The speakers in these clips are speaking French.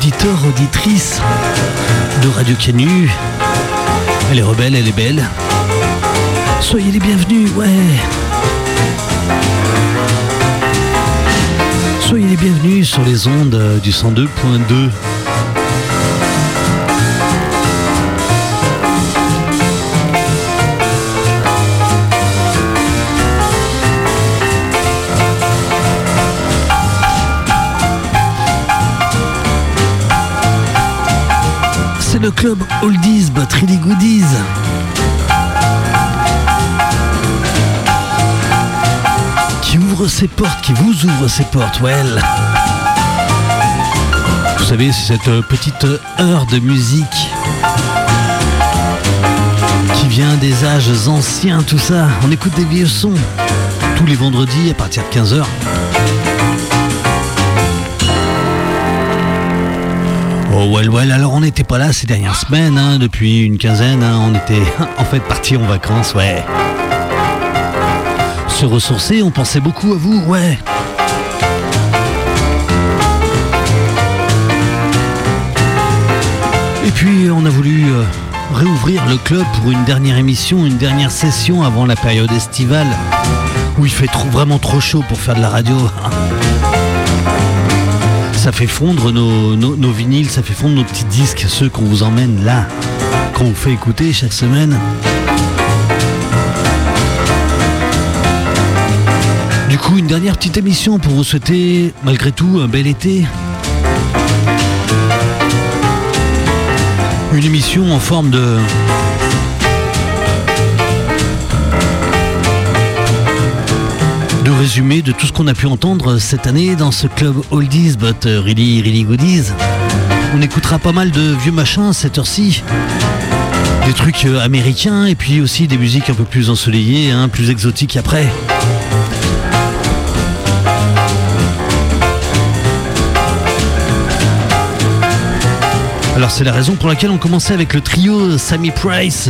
auditeurs, auditrices de Radio Canu. Elle est rebelle, elle est belle. Soyez les bienvenus, ouais. Soyez les bienvenus sur les ondes du 102.2. C'est le club Oldies but Really Goodies. Qui ouvre ses portes, qui vous ouvre ses portes, well. Vous savez, c'est cette petite heure de musique qui vient des âges anciens, tout ça. On écoute des vieux sons tous les vendredis à partir de 15h. Oh well, alors on n'était pas là ces dernières semaines, hein, depuis une quinzaine, hein, on était en fait partis en vacances, ouais. Se ressourcer, on pensait beaucoup à vous, ouais. Et puis on a voulu réouvrir le club pour une dernière émission, une dernière session avant la période estivale, où il fait vraiment trop chaud pour faire de la radio. Ça fait fondre nos vinyles, ça fait fondre nos petits disques, ceux qu'on vous emmène là, qu'on vous fait écouter chaque semaine. Du coup, une dernière petite émission pour vous souhaiter, malgré tout, un bel été. Une émission en forme de résumé de tout ce qu'on a pu entendre cette année dans ce club Oldies but Really Goodies. On écoutera pas mal de vieux machins à cette heure-ci. Des trucs américains et puis aussi des musiques un peu plus ensoleillées, hein, plus exotiques après. Alors c'est la raison pour laquelle on commençait avec le trio Sammy Price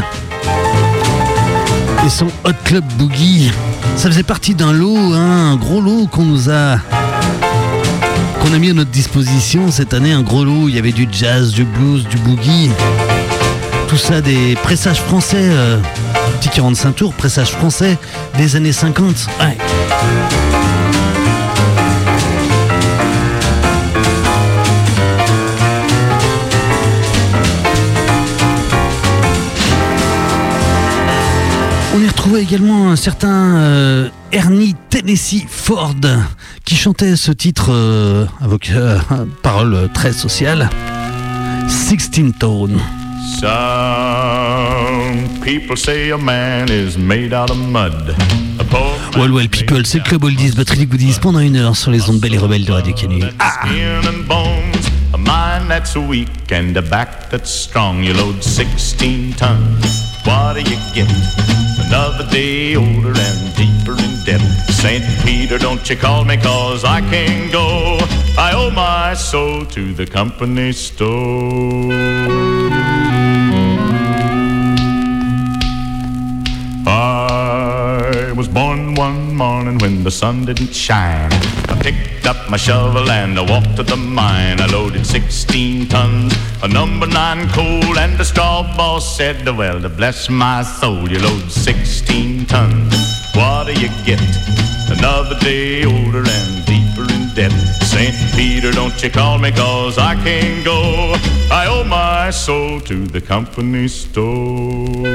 et son Hot Club Boogie. Ça faisait partie d'un lot, hein, un gros lot qu'on a mis à notre disposition cette année, un gros lot. Il y avait du jazz, du blues, du boogie, tout ça des pressages français, petit 45 tours, pressages français des années 50. Ouais. On y retrouvait également un certain Ernie Tennessee Ford qui chantait ce titre avec paroles très sociales, 16 Tone. Some people say a man is made out of mud. Well people, c'est le club Oldies but Really Goodies pendant une heure sur les ondes belles et rebelles de Radio Canu. A mind that's weak and a back that's strong. You load 16 tons. What do you get? Another day older and deeper in debt. St. Peter, don't you call me, 'cause I can't go. I owe my soul to the company store. I was born one morning when the sun didn't shine. I picked up my shovel and I walked to the mine. I loaded 16 tons of number 9 coal, and the straw boss said, well, to bless my soul, you load 16 tons. What do you get? Another day older and deeper in debt. St. Peter, don't you call me, 'cause I can't go. I owe my soul to the company store.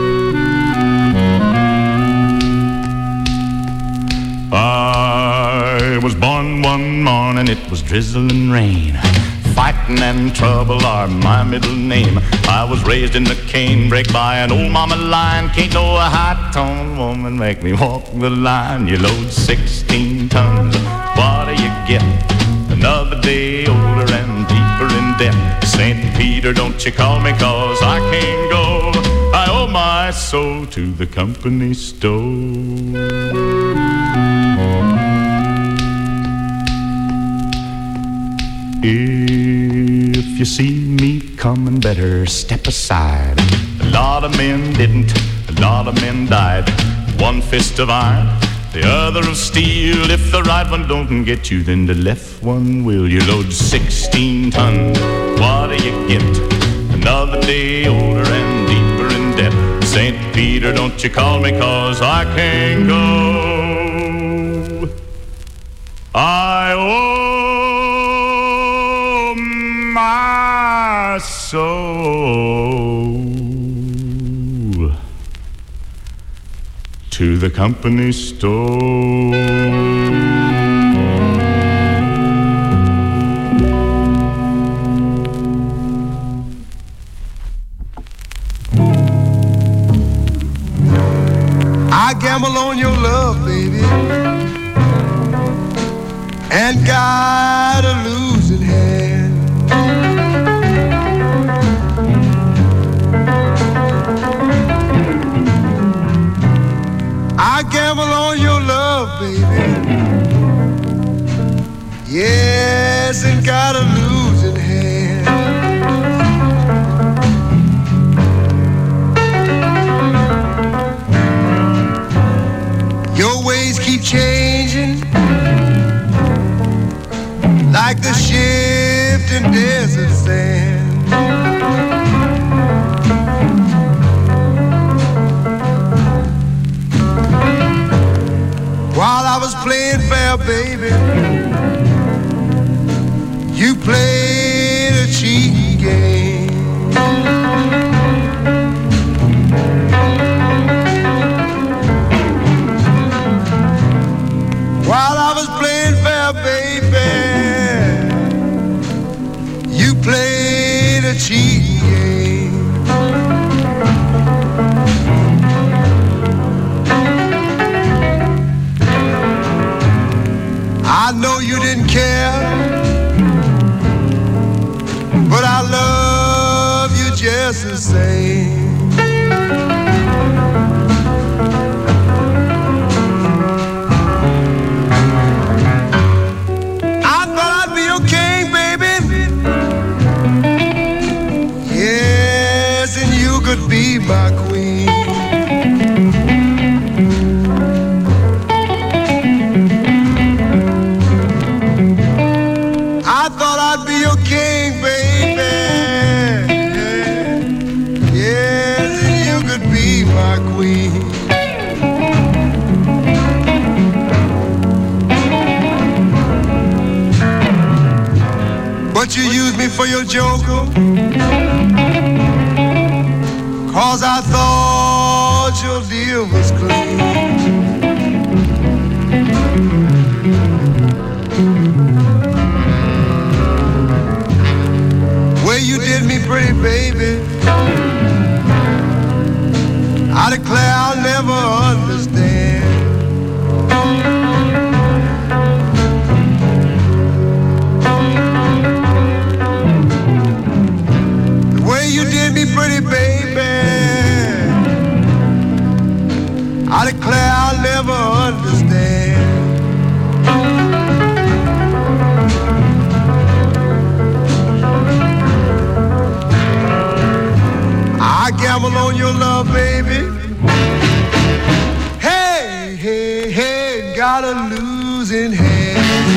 I was born one morning, it was drizzling rain. Fighting and trouble are my middle name. I was raised in the canebrake by an old mama lion. Can't no high-toned woman make me walk the line. You load 16 tons, what do you get? Another day older and deeper in debt. St. Peter, don't you call me, 'cause I can't go. I owe my soul to the company store. If you see me coming, better step aside. A lot of men didn't, a lot of men died. One fist of iron, the other of steel. If the right one don't get you, then the left one will. You load 16 tons. day older and deeper in debt. St. Peter, don't you call me 'cause I can't go. I owe my soul to the company store. I gamble on your love, baby, and got a losing hand. I gamble on your love, baby, yes, and got a losing hand. Your ways keep changing like the shifting desert sand. While I was playing fair, baby, you played a cheating game. While I was playing fair, baby, you played a cheating game. I know you didn't care, but I love you just the same. Could be my queen. I thought I'd be your king, baby. Yes, and you could be my queen. But you used me for your joker, 'cause I thought your deal was clean. Way you did me pretty, baby, I declare I'll never understand. The way you did me pretty, baby, I declare I'll never understand. I gamble on your love, baby. Hey, hey, hey, got a losing hand.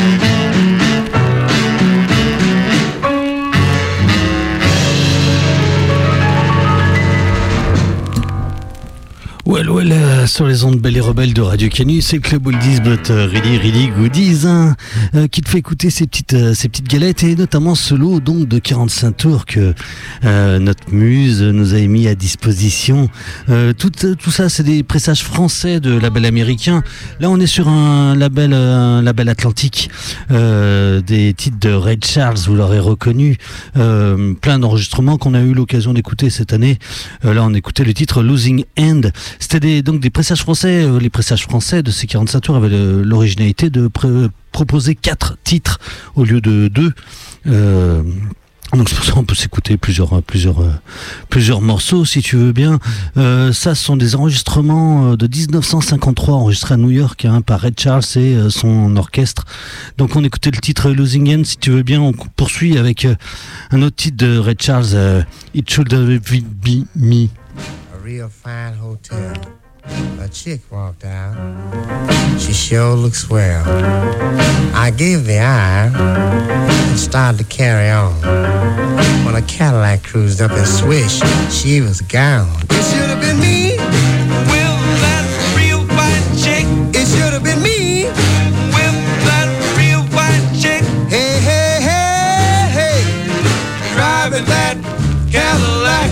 Well, sur les ondes belles et rebelles de Radio Canu, c'est Club Oldies but really goodies, hein, qui te fait écouter ces petites galettes, et notamment ce lot donc de 45 tours que notre muse nous a mis à disposition. Tout ça, c'est des pressages français de label américain. Là, on est sur un label atlantique, des titres de Ray Charles, vous l'aurez reconnu, plein d'enregistrements qu'on a eu l'occasion d'écouter cette année. Là, on écoutait le titre Losing End. C'était donc des pressages français. Les pressages français de ces 45 tours avaient l'originalité de proposer 4 titres au lieu de 2. Donc c'est pour ça qu'on peut s'écouter plusieurs morceaux si tu veux bien. Ça, ce sont des enregistrements de 1953 enregistrés à New York, hein, par Ray Charles et son orchestre. Donc on écoutait le titre Losing End. Si tu veux bien, on poursuit avec un autre titre de Ray Charles, It Should Be Me. Real fine hotel. A chick walked out. She sure looks swell. I gave the eye and started to carry on. When when a Cadillac cruised up and swish, she was gone. It should have been me. With that real fine chick. It should have been me. With that real fine chick. Hey, hey, hey, hey, Driving that Cadillac.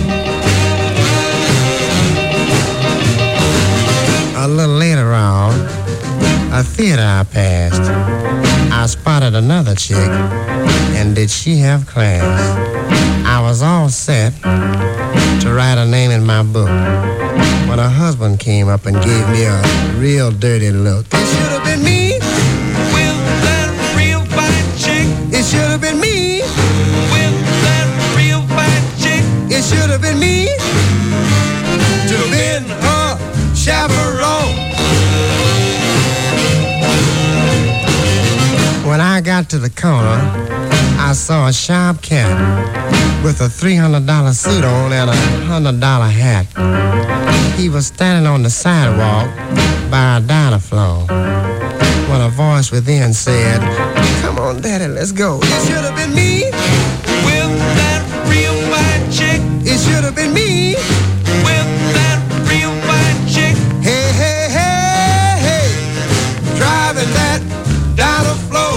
A little later on, a theater I passed, I spotted another chick, and did she have class? I was all set to write her name in my book when her husband came up and gave me a real dirty look. It should have been me. With that real fine chick. It should have been me. With that real fine chick. It should have been me to have been her chaperone. When I got to the corner, I saw a sharp cat with a $300 suit on and a $100 hat. He was standing on the sidewalk by a diner floor when a voice within said, "Come on, Daddy, let's go." It should have been me. With that real fine chick. It should have been me. With that real fine chick. Hey, hey, hey, hey, driving that diner floor.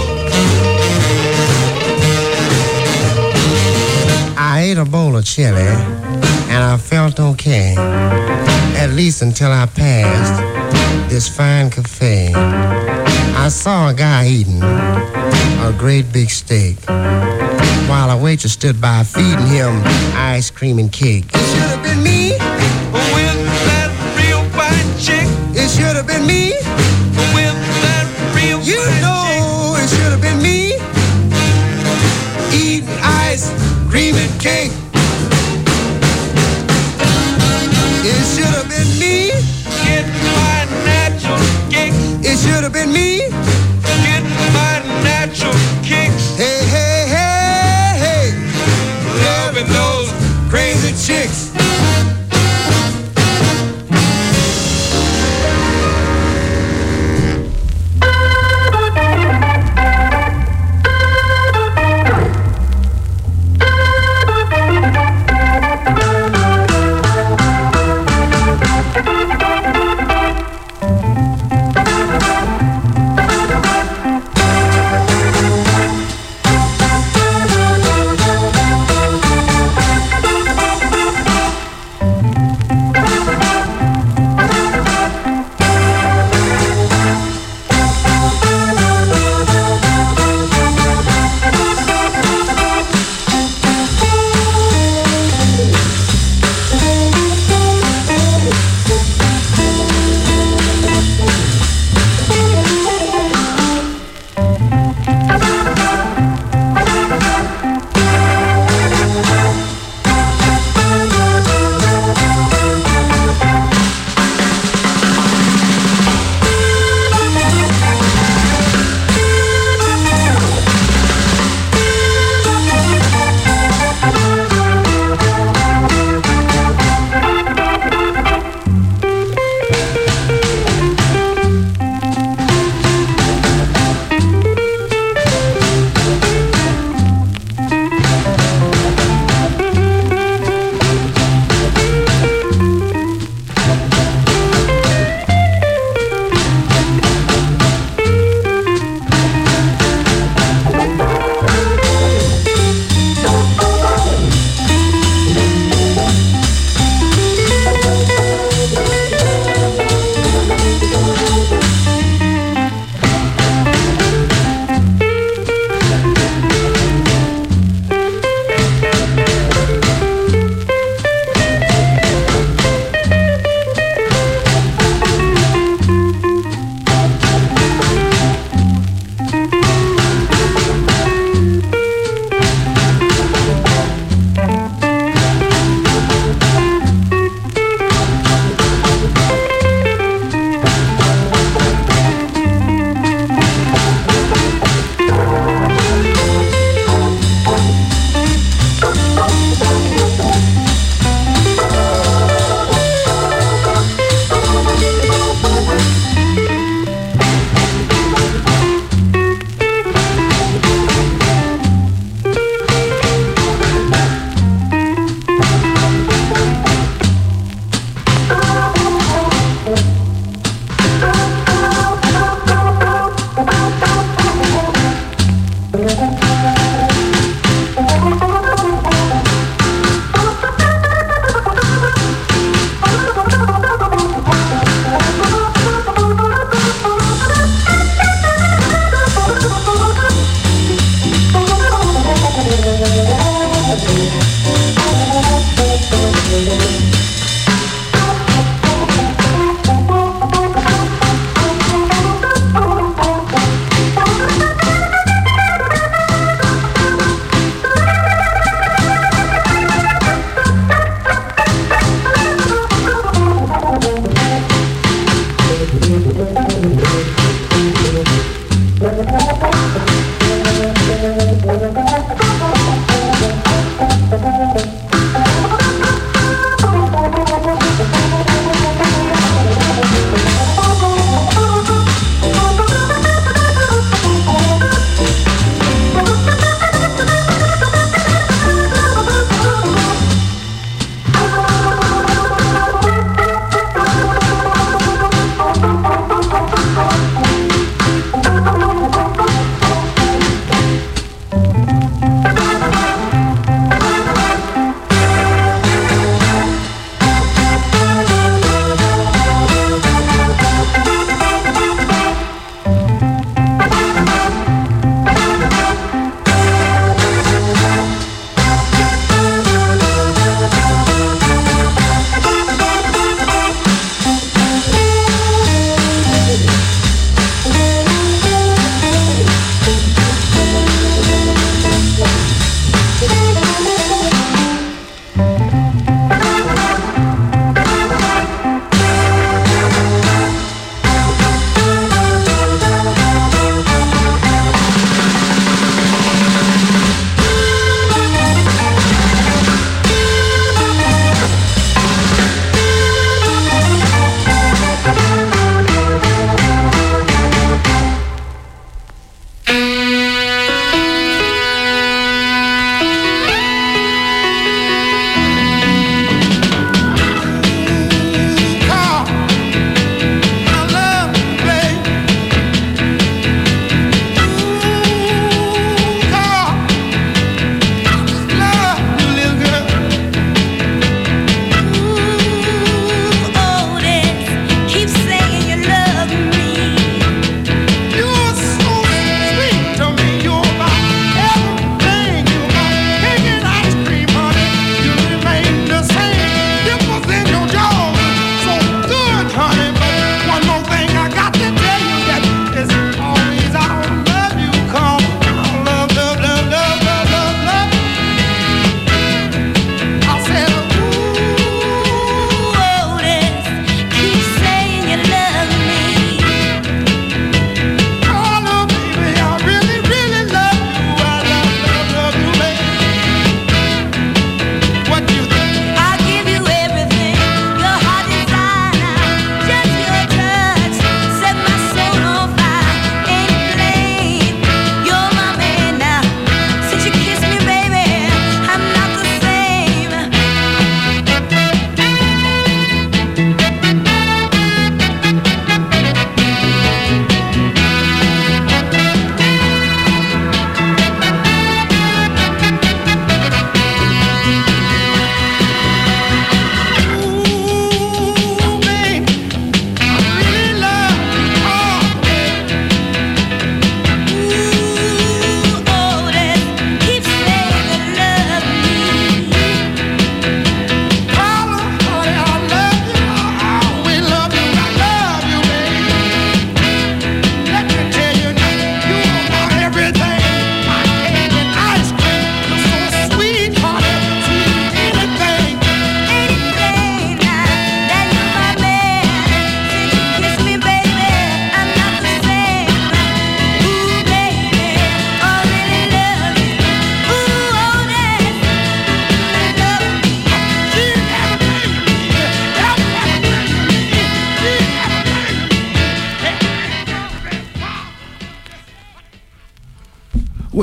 I ate a bowl of chili, and I felt okay, at least until I passed this fine cafe. I saw a guy eating a great big steak, while a waitress stood by feeding him ice cream and cake. It should have been me. With that real fine chick. It should have been me. With that real You fine know chick. it should have been me. Eating ice cream and cake. It should have been me. Getting my natural kicks. It should have been me. Getting my natural kicks. Hey, hey, hey, hey, Loving those crazy chicks.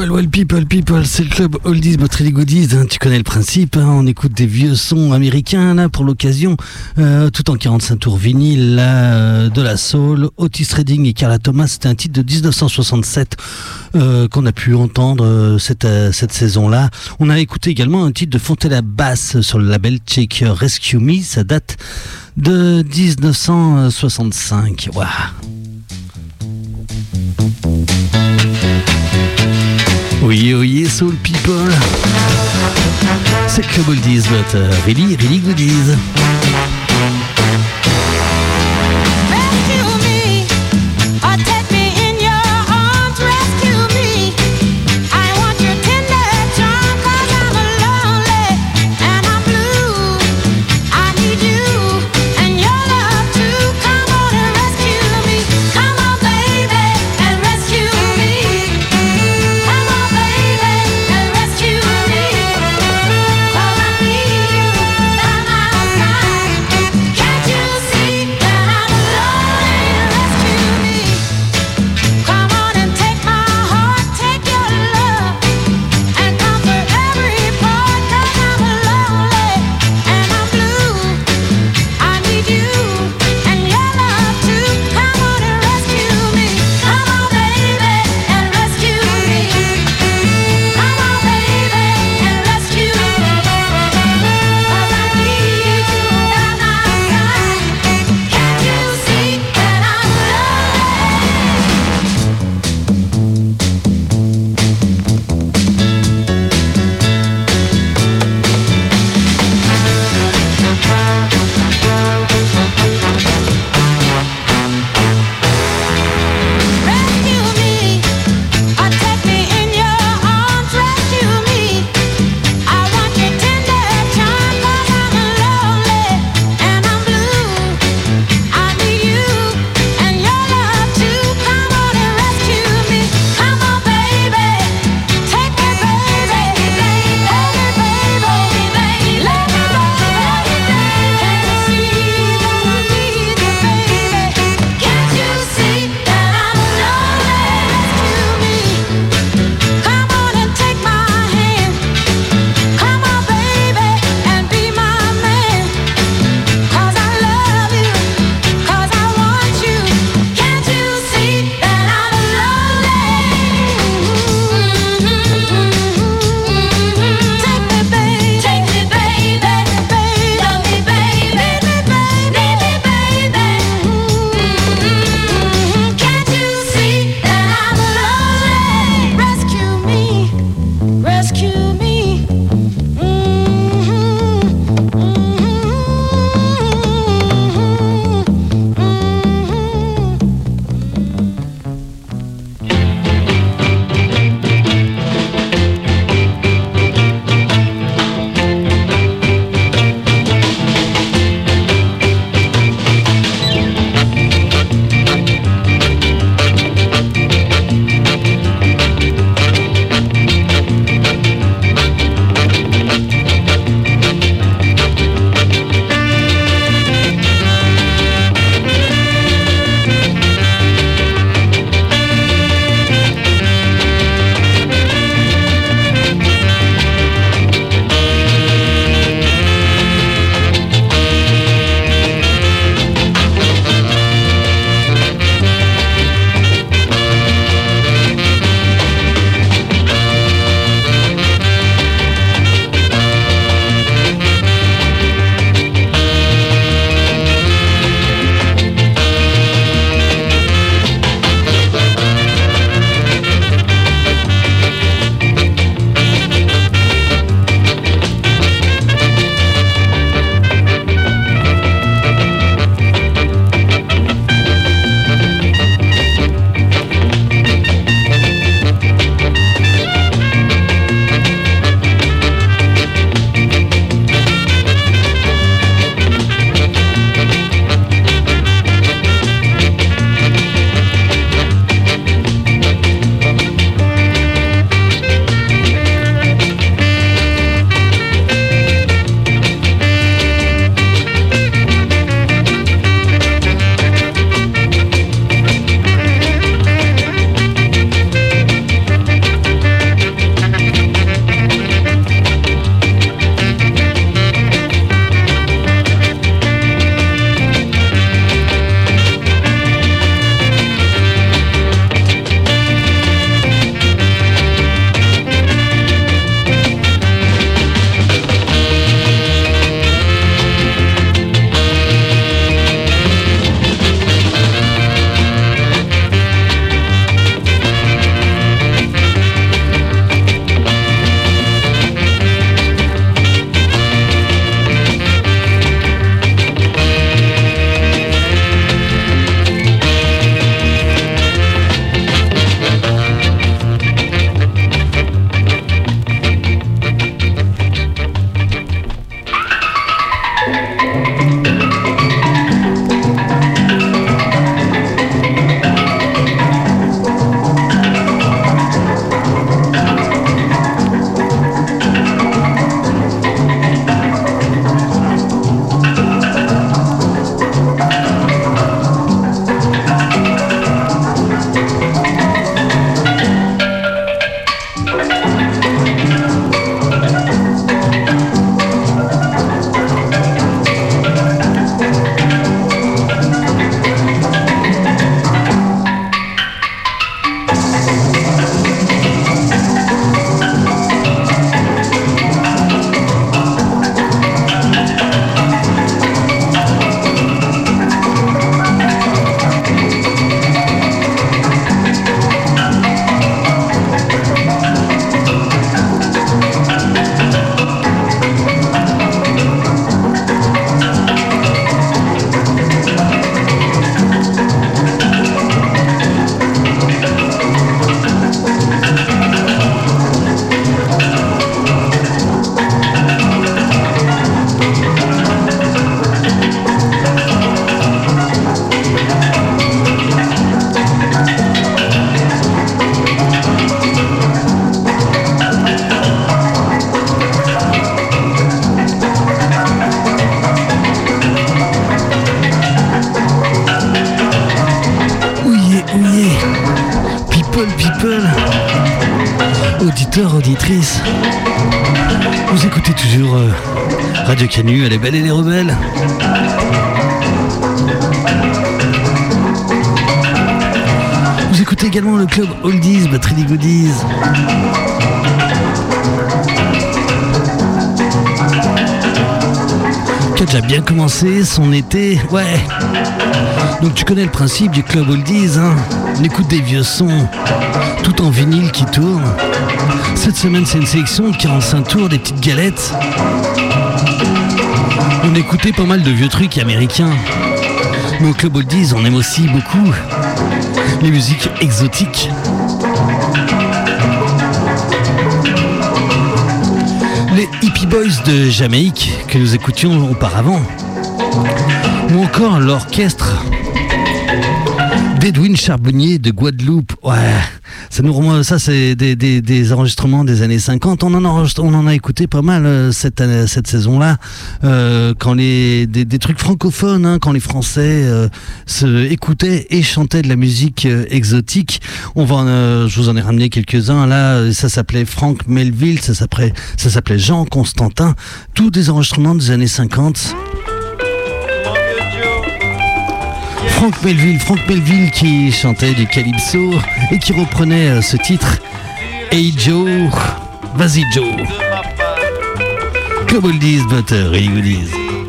Well, people, c'est le club Oldies but really Goodies, hein, tu connais le principe, hein, on écoute des vieux sons américains là pour l'occasion, tout en 45 tours vinyle, là, de la soul, Otis Redding et Carla Thomas, c'était un titre de 1967 qu'on a pu entendre cette saison-là. On a écouté également un titre de Fontella Bass sur le label tchèque Rescue Me, ça date de 1965. Waouh. Oui, soul people. C'est Club Oldies, but really goodies. Rescue me. auditeurs, auditrices. Vous écoutez toujours Radio Canu, elle est belle et les rebelles. Vous écoutez également le club Oldies, Battery Goodies. Qui a déjà bien commencé son été, ouais. Donc tu connais le principe du club Oldies, hein. On écoute des vieux sons, tout en vinyle qui tourne. Cette semaine, c'est une sélection de 45 tours, des petites galettes. On écoutait pas mal de vieux trucs américains. Mais au club Oldies, on aime aussi beaucoup les musiques exotiques. Les Hippie Boys de Jamaïque que nous écoutions auparavant. Ou encore l'orchestre d'Edwin Charbonnier de Guadeloupe. Ouais, ça nous remonte, ça c'est des enregistrements des années 50. On en a écouté pas mal cette saison-là, quand des trucs francophones, hein, quand les Français se écoutaient et chantaient de la musique exotique. Je vous en ai ramené quelques-uns là. Ça s'appelait Frank Melville, ça s'appelait Jean Constantin. Tous des enregistrements des années 50. Frank Melville qui chantait du calypso et qui reprenait ce titre. Hey Joe, vas-y Joe. Club Oldies, Battery Goodies.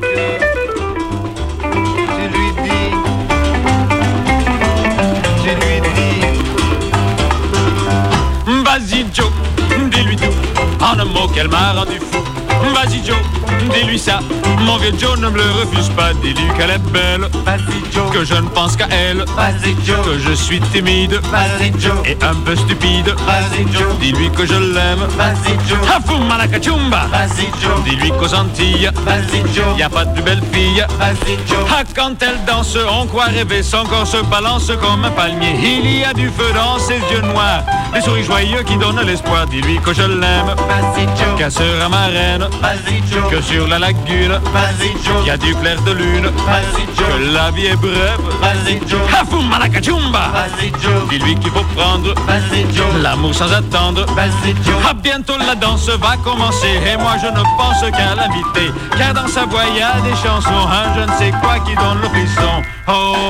Vas-y Joe, dis-lui tout, en un mot qu'elle m'a rendu fou. Vas-y Joe, dis-lui ça, mon vieux Joe ne me le refuse pas. Dis-lui qu'elle est belle, vas-y Joe, que je ne pense qu'à elle, vas-y Joe, que je suis timide, vas-y Joe, et un peu stupide, vas-y Joe, dis-lui que je l'aime, vas-y Joe, Hafuma la cachumba, vas-y Joe, dis-lui qu'aux Antilles, vas-y Joe, y a pas de belle fille, vas-y Joe, ah quand elle danse, on croit rêver, son corps se balance comme un palmier, il y a du feu dans ses yeux noirs, des souris joyeux qui donnent l'espoir, dis-lui que je l'aime, vas-y Joe, qu'elle sera ma reine, vas-y Joe, que sur la lagune, vas-y Joe, y a du clair de lune, vas-y Joe, que la vie est brève, vas-y Joe, Hafuma la cachumba, vas-y Joe, dis-lui qu'il faut prendre, vas-y Joe, l'amour sans attendre, vas-y Joe, ah bientôt la danse va commencer, et moi je ne pense qu'à l'inviter, car dans sa voix y a des chansons, un je ne sais quoi qui donne le frisson. Oh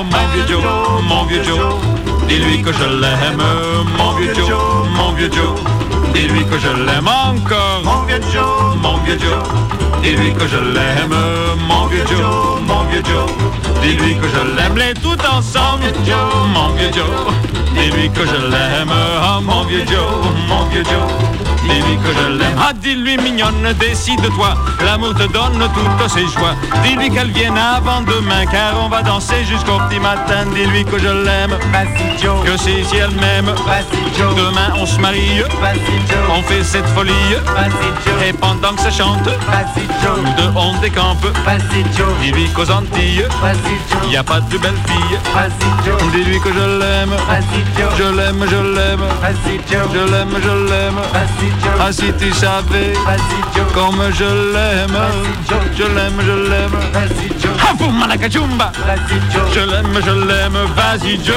mon vieux Joe, dis-lui que je l'aime, mon vieux Joe, dis-lui que je l'aime encore, mon vieux Joe, dis-lui que je l'aime, mon vieux Joe, dis-lui que je l'aime, les tout ensemble, mon vieux Joe, dis-lui que je l'aime, oh mon vieux Joe, dis-lui que je l'aime. Ah dis-lui mignonne, décide-toi, l'amour te donne toutes ses joies, dis-lui qu'elle vienne avant demain, car on va danser jusqu'au petit matin, dis-lui que je l'aime, vas-y Joe, que si elle m'aime, vas-y Joe, demain on se marie, vas-y Joe, on fait cette folie, vas-y Joe, et pendant que ça chante, vas-y Joe, nous deux on décampe, vas-y Joe, dis-lui qu'aux Antilles, vas-y Joe, y a pas de belle fille, vas-y Joe, dis-lui que je l'aime, vas-y Joe, je l'aime, vas-y Joe, je l'aime, vas-y Joe, ah si tu savais, vas-y Joe, comme je l'aime, vas-y Joe, je l'aime, vas-y Joe, Hafuma la cachumba, vas-y Joe, je l'aime, vas-y Joe.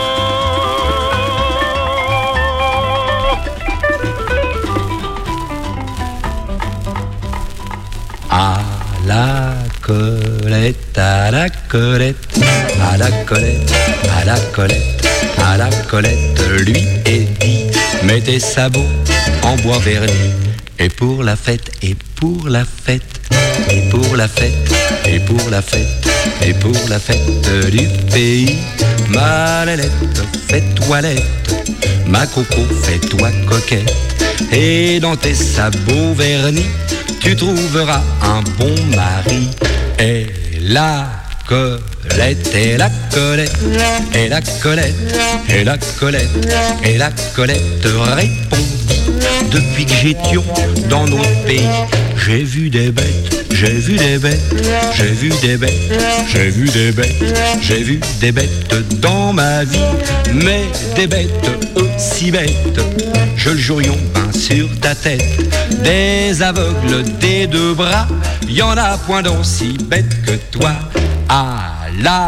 À la Colette, à la Colette, à la Colette, à la Colette, à la Colette, lui est dit, mets tes sabots en bois verni, et pour la fête, et pour la fête, et pour la fête, et pour la fête, et pour la fête du pays, ma Lélette, fais toilette, ma Coco, fais-toi coquette, et dans tes sabots vernis, tu trouveras un bon mari. Et la Colette, et la Colette, et la Colette, et la Colette, et la Colette répondit, depuis que j'étions dans notre pays, j'ai vu des bêtes, j'ai vu des bêtes, j'ai vu des bêtes, j'ai vu des bêtes, j'ai vu des bêtes dans ma vie, mais des bêtes aussi bêtes, je le jurions peint sur ta tête, des aveugles des deux bras, y en a point d'aussi bêtes que toi. À la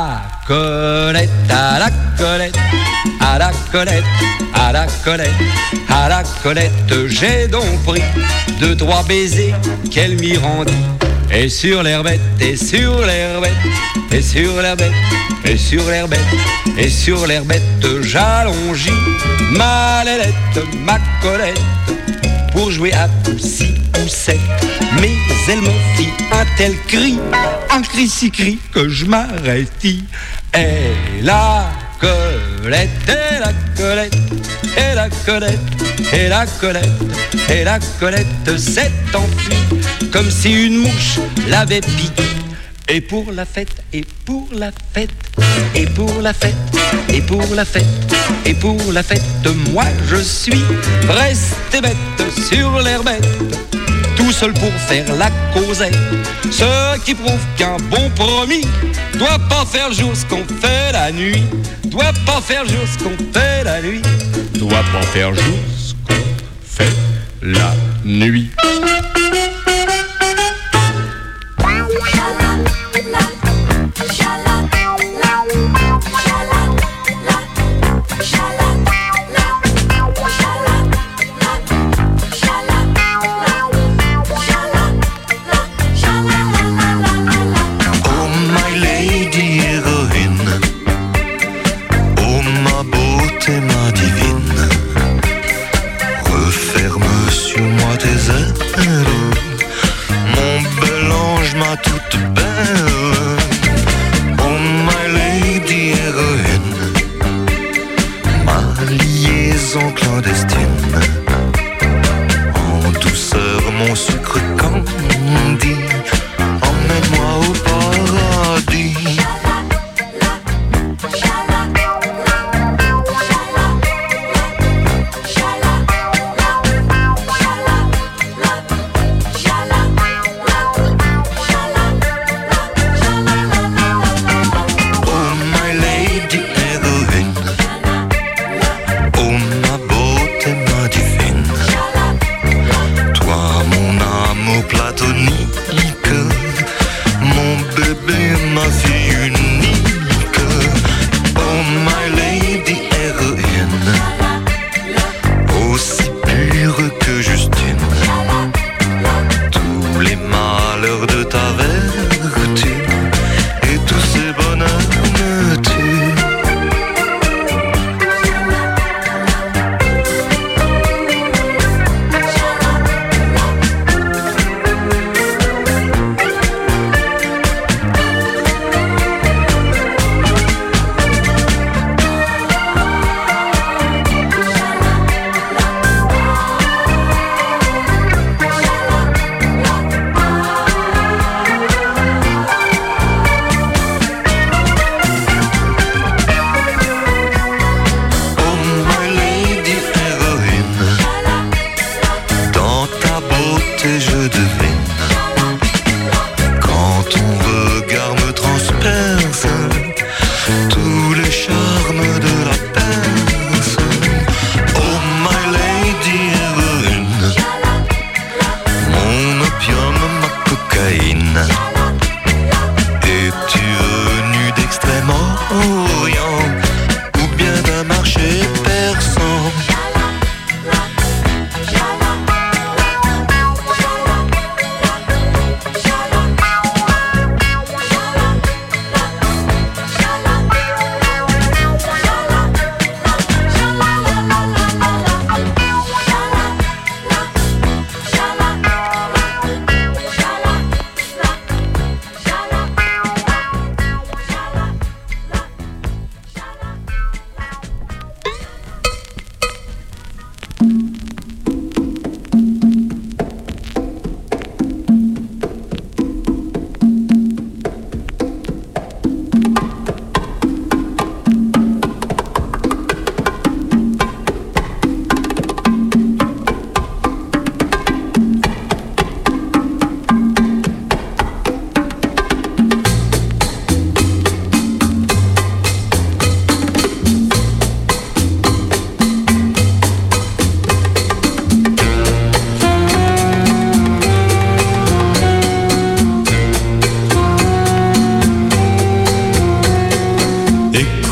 Colette, à la Colette, à la Colette, à la Colette, à la Colette, j'ai donc pris 2-3 baisers qu'elle m'y rendit. Et sur l'herbette, et sur l'herbette, et sur l'herbette, et sur l'herbette, et sur l'herbette, j'allongeai ma lailette, ma Colette, pour jouer à poussi poussette. Mais elle me fit un tel cri, un cri si cri que je m'arrêtis. Et la Colette, et la Colette, et la Colette, et la Colette, et la Colette s'est enfuie comme si une mouche l'avait piqué. Et pour la fête, et pour la fête, et pour la fête, et pour la fête, et pour la fête, moi je suis resté bête sur l'herbette, tout seul pour faire la causette. Ce qui prouve qu'un bon promis doit pas faire le jour ce qu'on fait la nuit, doit pas faire le jour ce qu'on fait la nuit, doit pas faire le jour ce qu'on fait la nuit.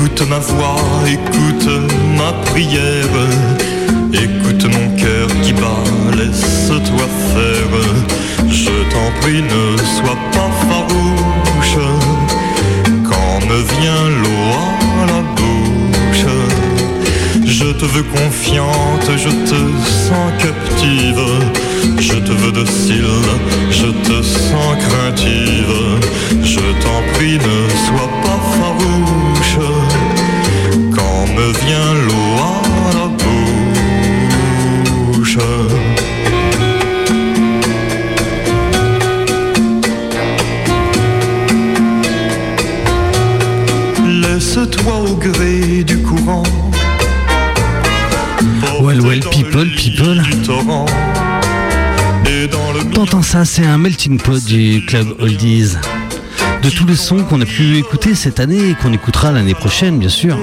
Écoute ma voix, écoute ma prière, écoute mon cœur qui bat, laisse-toi faire. Je t'en prie, ne sois pas farouche, quand me vient l'eau à la bouche. Je te veux confiante, je te sens captive, je te veux docile, je te sens craintive. Je t'en prie, ne sois pas farouche, quand me vient l'eau à la bouche. Laisse-toi au gré du courant. Well, people. T'entends ça, c'est un melting pot du club Oldies. De tous les sons qu'on a pu écouter cette année et qu'on écoutera l'année prochaine, bien sûr.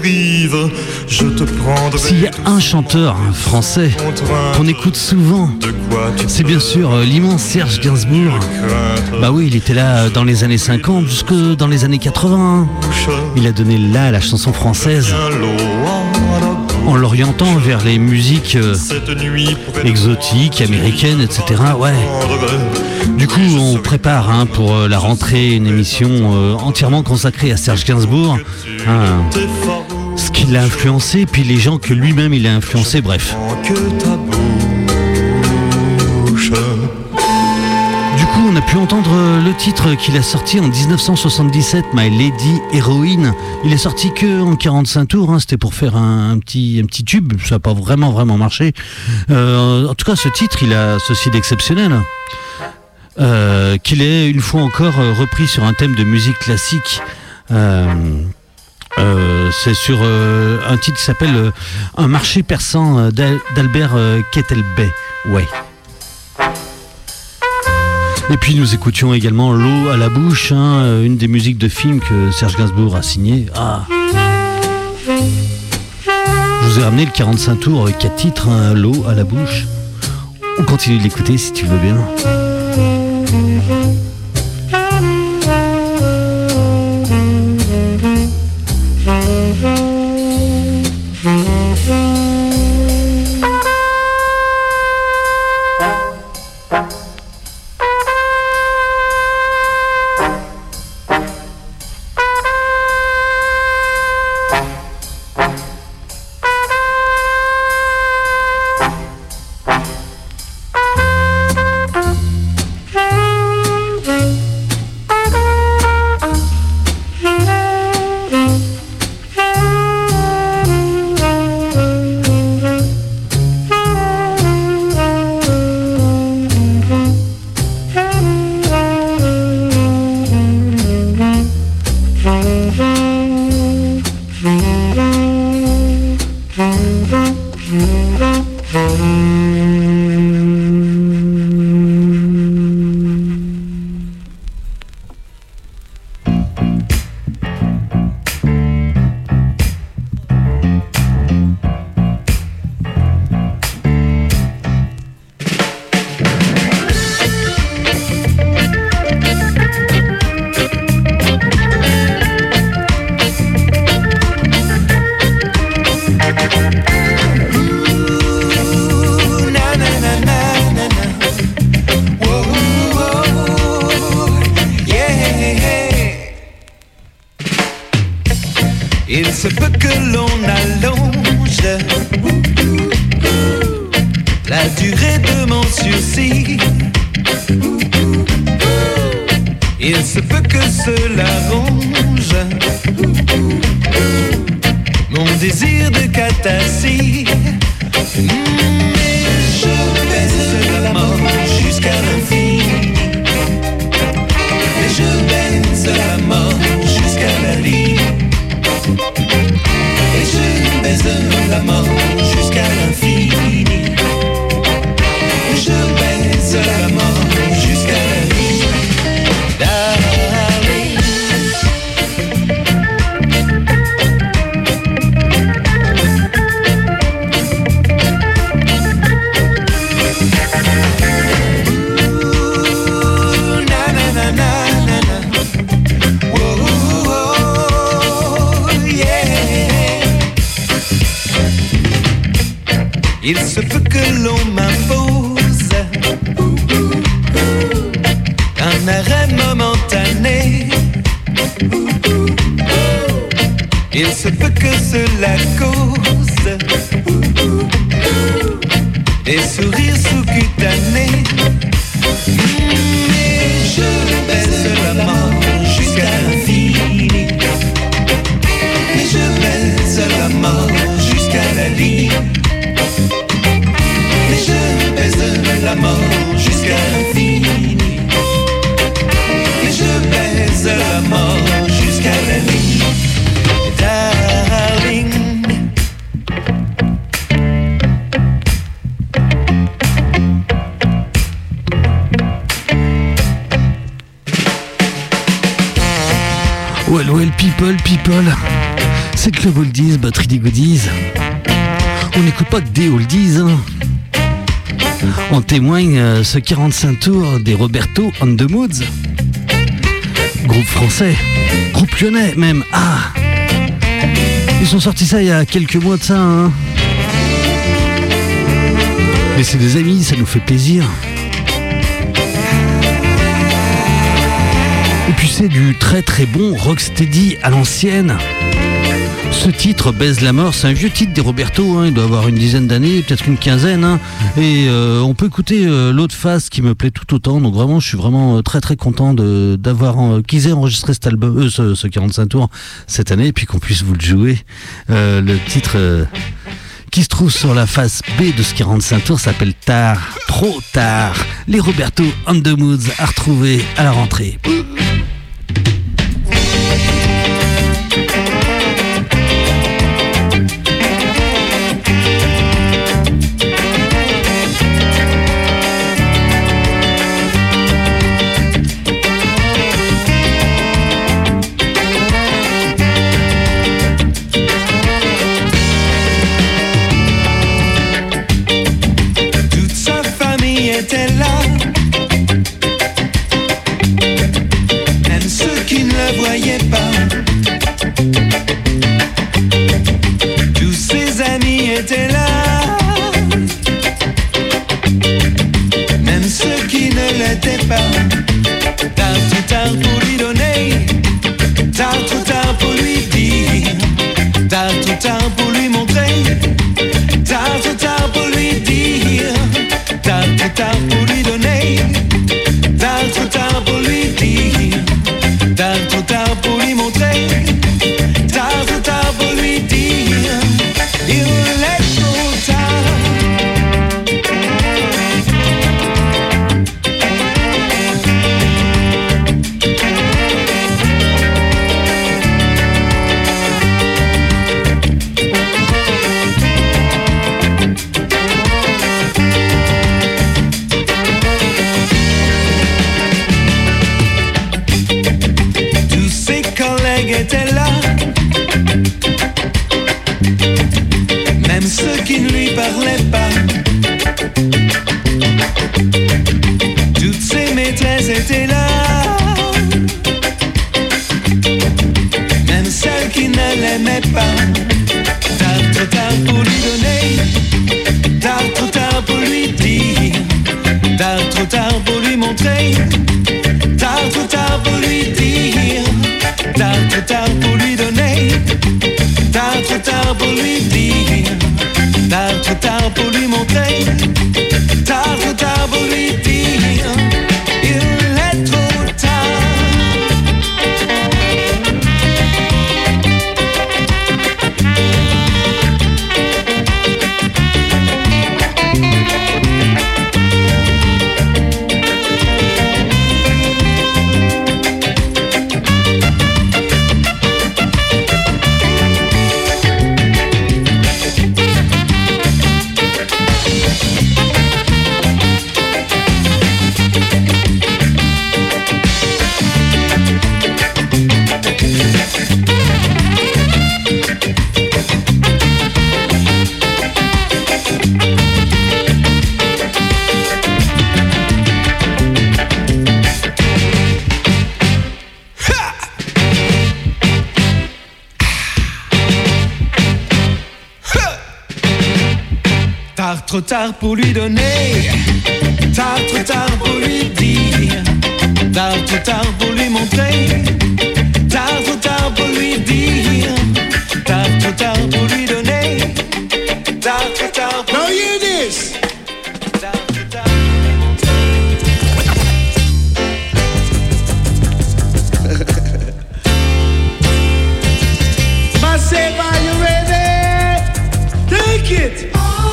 S'il y a un chanteur français qu'on écoute souvent, c'est bien sûr l'immense Serge Gainsbourg. Bah oui, il était là dans les années 50 jusque dans les années 80. Il a donné là à la chanson française en l'orientant vers les musiques exotiques, américaines, etc. Ouais. Du coup, on prépare pour la rentrée une émission entièrement consacrée à Serge Gainsbourg, ce qu'il a influencé, puis les gens que lui-même il a influencé, bref. Du coup, on a pu entendre le titre qu'il a sorti en 1977, My Lady Heroine. Il est sorti que en 45 tours, c'était pour faire un petit tube, ça n'a pas vraiment marché. En tout cas, ce titre, il a ceci d'exceptionnel. Qu'il est une fois encore repris sur un thème de musique classique. C'est sur un titre qui s'appelle Un marché persan d'Albert Kettelbey. Ouais. Et puis nous écoutions également L'eau à la bouche, une des musiques de films que Serge Gainsbourg a signé. Je vous ai ramené le 45 tours avec 4 titres, L'eau à la bouche. On continue de l'écouter si tu veux bien. Il se peut que l'on allonge la durée de mon sursis. Il se peut que cela ronge mon désir de catharsis. Mais je baise la mort jusqu'à l'infini. Mais je baise la mort jusqu'à la vie. Et je baise la mort jusqu'à l'infini. Et je baise la mort jusqu'à la vie. Darling. Il se peut que l'on m'impose un arrêt momentané. Il se peut que cela cause des sourires sous-cutanés. Mais je baisse la mort jusqu'à l'infini. Mais je baisse la mort jusqu'à la ligne. Mais je baise la mort jusqu'à l'infini. Mais je baise la mort jusqu'à la ligne. Darling. Well, people, c'est Club Oldies, batterie des goodies. On n'écoute pas que des oldies, hein. En témoigne ce 45 tours des Roberto on the Moods. Groupe français, groupe lyonnais même, ah. Ils sont sortis ça il y a quelques mois de ça, hein. Mais c'est des amis, ça nous fait plaisir. Et puis c'est du très très bon rocksteady à l'ancienne. Ce titre, Baise la mort, c'est un vieux titre des Roberto, hein. Il doit avoir une dizaine d'années, peut-être une quinzaine, hein. Et on peut écouter l'autre face qui me plaît tout autant. Donc vraiment, je suis vraiment très très content d'avoir qu'ils aient enregistré cet album, ce 45 tours cette année, et puis qu'on puisse vous le jouer. Le titre qui se trouve sur la face B de ce 45 tours s'appelle Tard, trop tard. Les Roberto on the Moods à retrouver à la rentrée. Était là, même ceux qui ne le voyaient pas. Tous ses amis étaient là, même ceux qui ne l'étaient pas. Tard trop tard pour lui donner, tard trop tard pour lui dire, tard trop tard pour lui montrer, tard trop tard pour lui dire. Tard trop tard pour lui donner, tard trop tard pour lui dire, tard trop tard pour lui montrer, tard trop tard pour lui dire, il est trop tard. Était là, même ceux qui ne lui parlaient pas. Toutes ses maîtresses étaient là, même celles qui ne l'aimaient pas. Tard trop tard pour lui donner, tard trop tard pour lui dire, tard trop tard pour lui montrer, tard trop tard pour lui dire. Tard trop tard pour lui donner, tard trop tard pour lui dire, tard trop tard pour lui montrer, tard trop tard pour lui trop tard pour lui donner, tard trop tard pour lui dire, tard trop tard pour lui montrer, tard trop tard pour lui dire, tard trop tard pour lui donner, tard trop tard pour lui dire. Say, are you ready? Take it.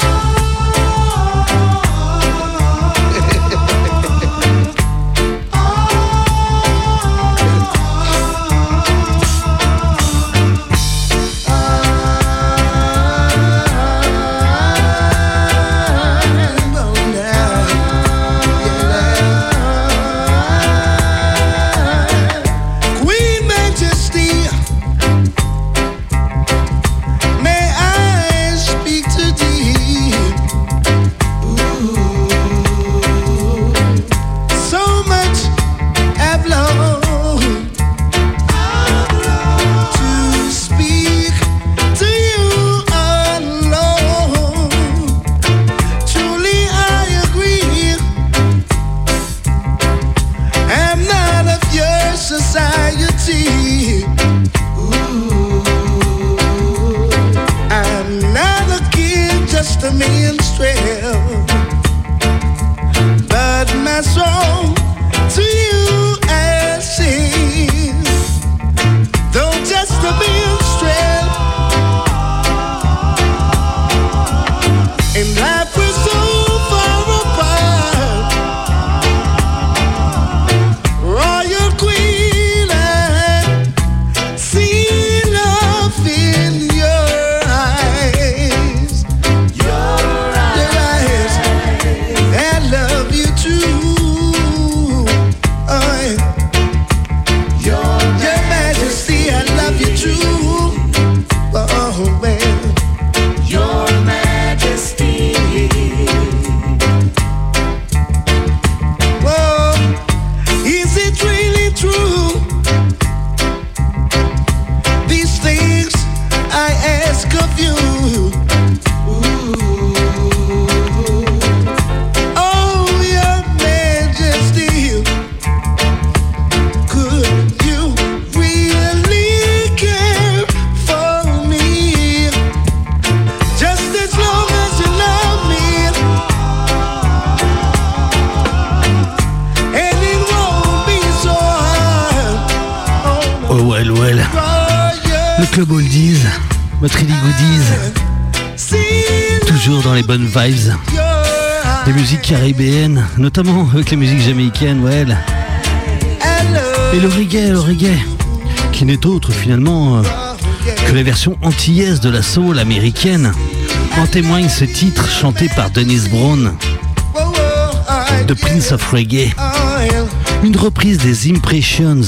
Club Oldies, votre Illy Goodies, toujours dans les bonnes vibes, des musiques caribéennes, notamment avec les musiques jamaïcaines, well. Et le reggae, qui n'est autre finalement que la version antillaise de la soul américaine. En témoigne ce titre chanté par Dennis Brown, The Prince of Reggae, une reprise des Impressions,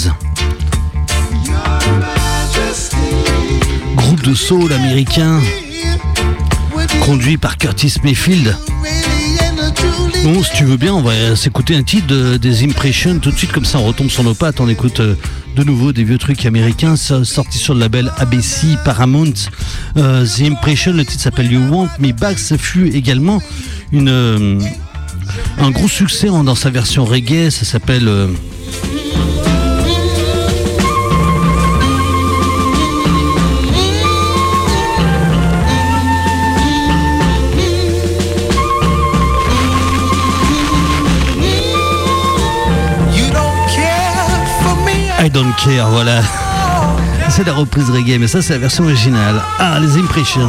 groupe de soul américain conduit par Curtis Mayfield. Bon, si tu veux bien, on va s'écouter un titre des Impressions tout de suite, comme ça on retombe sur nos pattes, on écoute de nouveau des vieux trucs américains sortis sur le label ABC Paramount. The Impression, le titre s'appelle You Want Me Back. Ça fut également un gros succès dans sa version reggae, ça s'appelle I Don't Care, voilà. C'est la reprise reggae, mais ça c'est la version originale. Ah, les Impressions.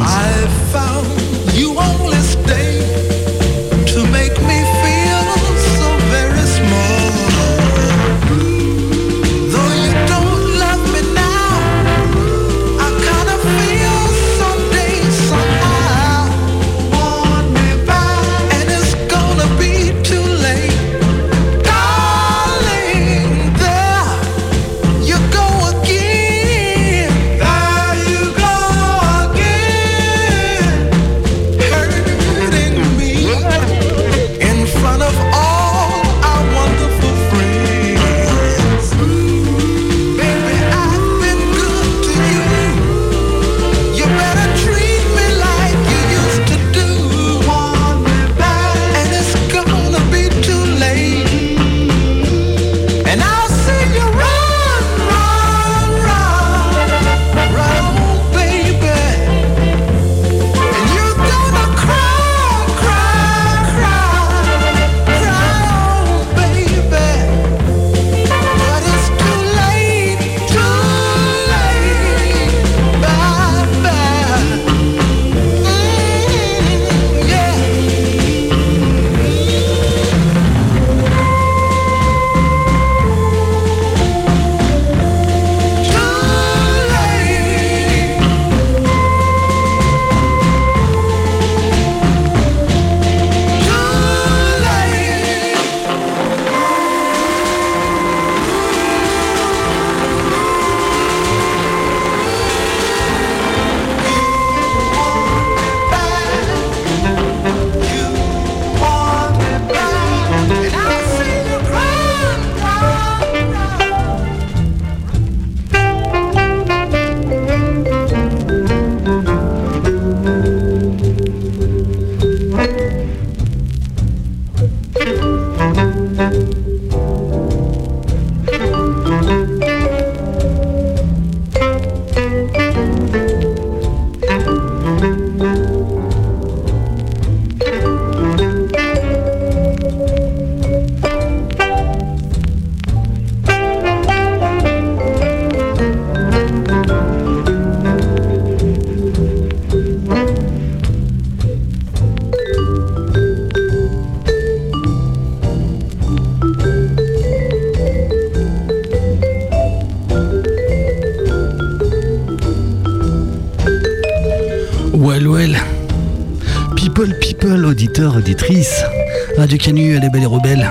And I'll sing you run, run, run, run, baby. And you're gonna cry, cry, cry, cry, baby. But it's too late, bye, bye. Yeah. Well. People, auditeurs, auditrices. Radio Canu, elle est belle et rebelle.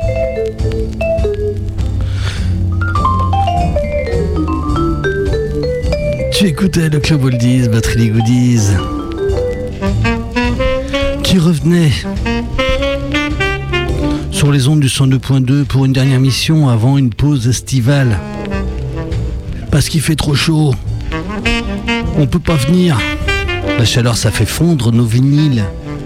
Tu écoutais le Club Oldies, Batterie des Goodies, qui revenait sur les ondes du 102.2 pour une dernière mission avant une pause estivale. Parce qu'il fait trop chaud. On peut pas venir. La chaleur, ça fait fondre nos vinyles.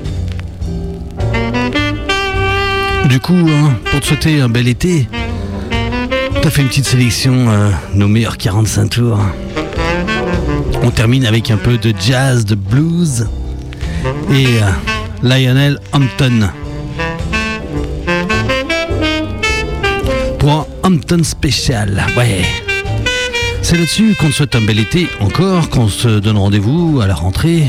Du coup, pour te souhaiter un bel été, t'as fait une petite sélection, nos meilleurs 45 tours. On termine avec un peu de jazz, de blues et Lionel Hampton. Pour un Hampton spécial, ouais. C'est là-dessus qu'on te souhaite un bel été encore, qu'on se donne rendez-vous à la rentrée.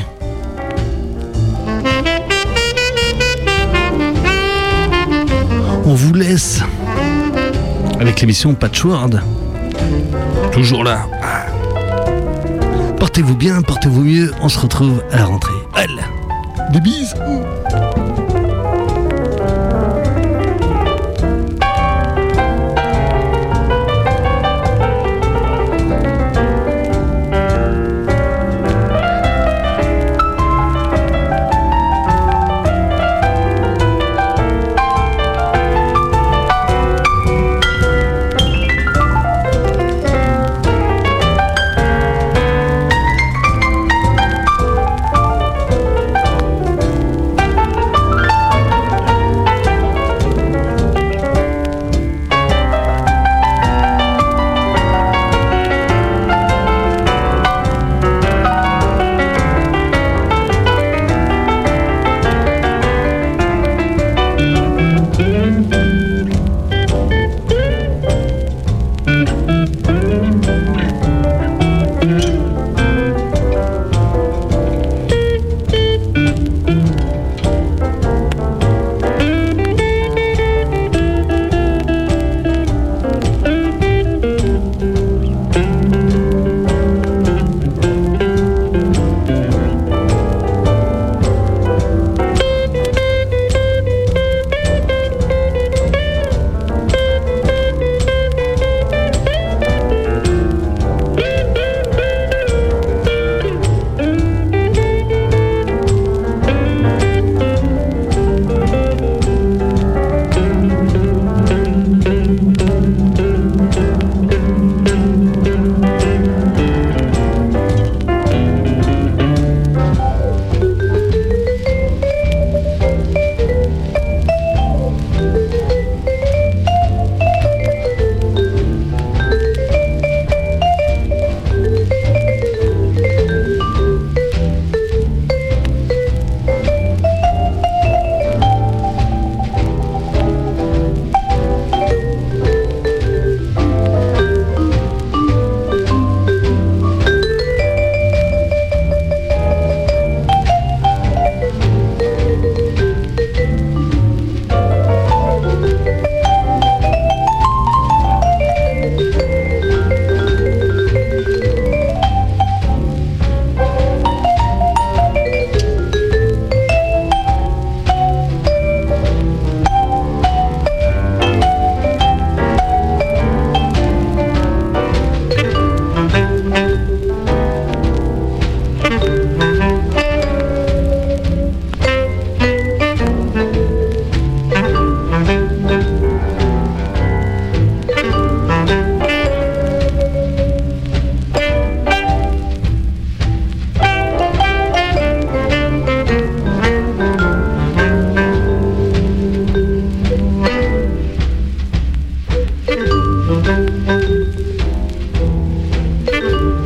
On vous laisse avec l'émission Patchworld. Toujours là. Portez-vous bien, portez-vous mieux. On se retrouve à la rentrée. Allez, des bises.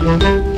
Thank you.